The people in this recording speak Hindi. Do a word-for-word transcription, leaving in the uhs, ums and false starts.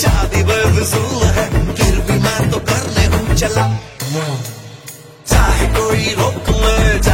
शादी बेफिजूल है, फिर भी मैं तो करने हूँ चला, चाहे कोई रोक ले।